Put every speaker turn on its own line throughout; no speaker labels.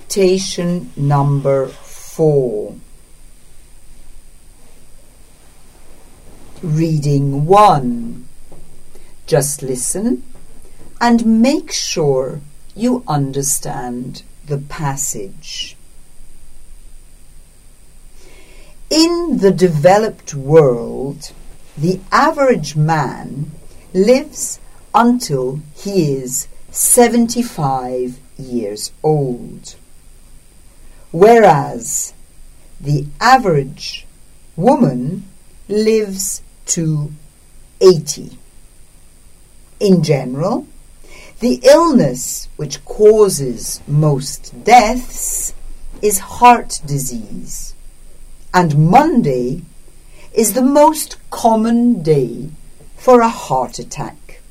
Dictation number 4. Reading 1. Just listen and make sure you understand the passage. In the developed world, the average man lives until he is 75 years old, whereas the average woman lives to 80. In general, the illness which causes most deaths is heart disease, and Monday is the most common day for a heart attack.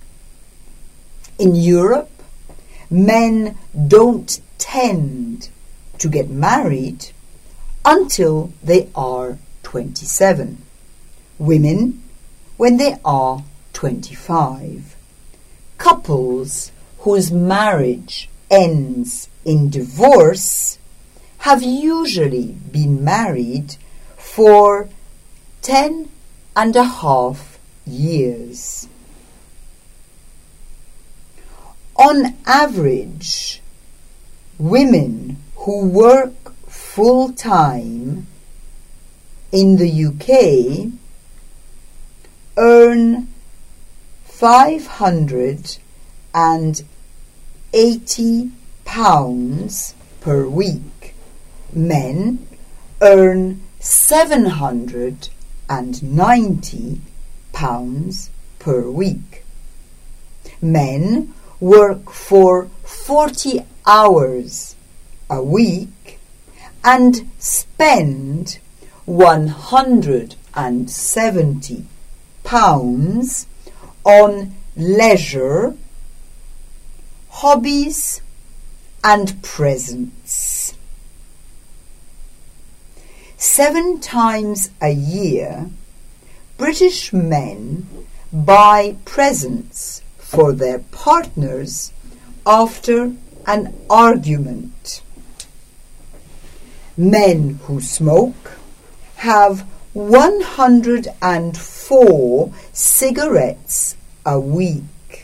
In Europe, men don't tend to get married until they are 27. Women when they are 25. Couples whose marriage ends in divorce have usually been married for 10.5 years. On average, women who work full-time in the UK earn £580 per week. Men earn £790 per week. Men work for 40 hours a week and spend £170 on leisure, hobbies and presents. 7 times a year, British men buy presents for their partners after an argument. Men who smoke have 104 cigarettes a week,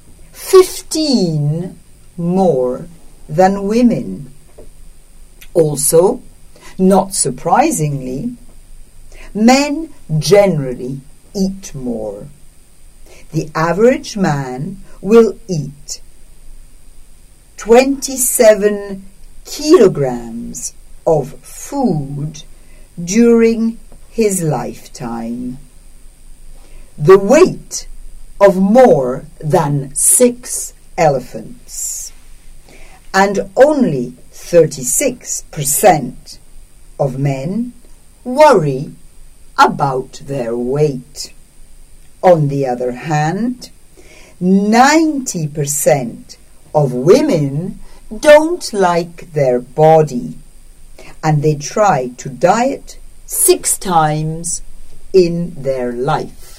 15 more than women. Also, not surprisingly, men generally eat more. The average man will eat 27 kilograms of food during his lifetime, the weight of more than 6 elephants, and only 36% of men worry about their weight. On the other hand, 90% of women don't like their body, and they try to diet 6 times in their life.